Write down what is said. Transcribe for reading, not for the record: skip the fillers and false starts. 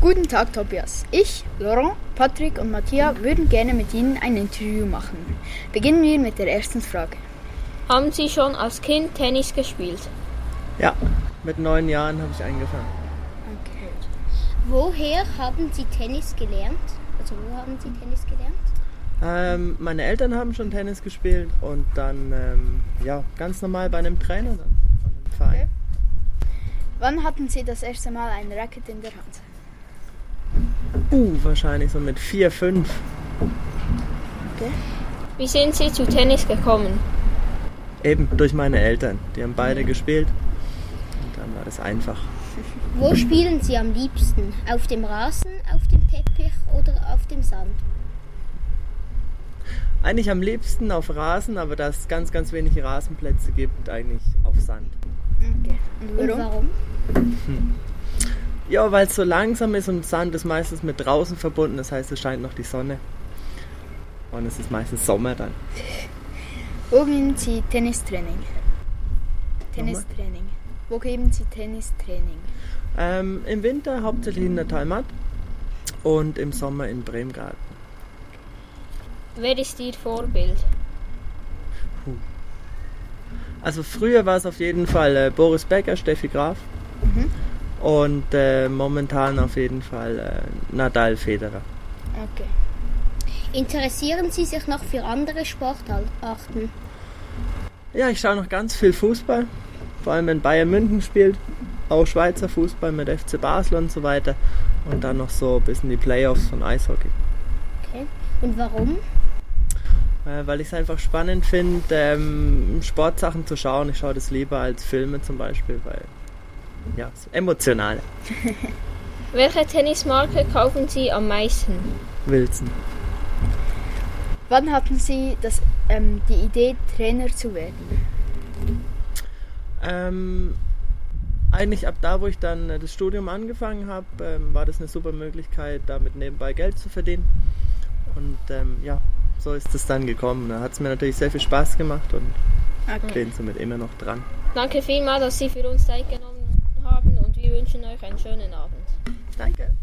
Guten Tag, Tobias. Ich, Laurent, Patrick und Matthias würden gerne mit Ihnen ein Interview machen. Beginnen wir mit der ersten Frage. Haben Sie schon als Kind Tennis gespielt? Ja, mit 9 Jahren habe ich angefangen. Okay. Woher haben Sie Tennis gelernt? Also wo haben Sie Tennis gelernt? Meine Eltern haben schon Tennis gespielt und dann ganz normal bei einem Trainer dann, von einem Verein. Okay. Wann hatten Sie das erste Mal ein Racket in der Hand? Wahrscheinlich so mit 4, 5. Okay. Wie sind Sie zu Tennis gekommen? Eben durch meine Eltern. Die haben beide gespielt und dann war das einfach. Wo spielen Sie am liebsten? Auf dem Rasen, auf dem Teppich oder auf dem Sand? Eigentlich am liebsten auf Rasen, aber da es ganz, ganz wenig Rasenplätze gibt, eigentlich auf Sand. Okay. Und Und warum? Ja, weil es so langsam ist und Sand ist meistens mit draußen verbunden, das heißt, es scheint noch die Sonne. Und es ist meistens Sommer dann. Wo geben Sie Tennistraining? Tennistraining. Wo geben Sie Tennistraining? Im Winter hauptsächlich in der Talmat und im Sommer in Bremgarten. Wer ist Ihr Vorbild? Also früher war es auf jeden Fall Boris Becker, Steffi Graf und momentan auf jeden Fall Nadal, Federer. Okay. Interessieren Sie sich noch für andere Sportarten? Ja, ich schaue noch ganz viel Fußball, vor allem wenn Bayern München spielt, auch Schweizer Fußball mit FC Basel und so weiter und dann noch so ein bisschen die Playoffs von Eishockey. Okay. Und warum? Weil ich es einfach spannend finde, Sportsachen zu schauen. Ich schaue das lieber als Filme zum Beispiel, weil ja, so emotional. Welche Tennismarke kaufen Sie am meisten? Wilson. Wann hatten Sie die Idee, Trainer zu werden? Eigentlich ab da, wo ich dann das Studium angefangen habe, war das eine super Möglichkeit, damit nebenbei Geld zu verdienen. Und so ist es dann gekommen. Da hat es mir natürlich sehr viel Spaß gemacht und bin somit immer noch dran. Danke vielmals, dass Sie für uns Zeit genommen haben und wir wünschen euch einen schönen Abend. Danke.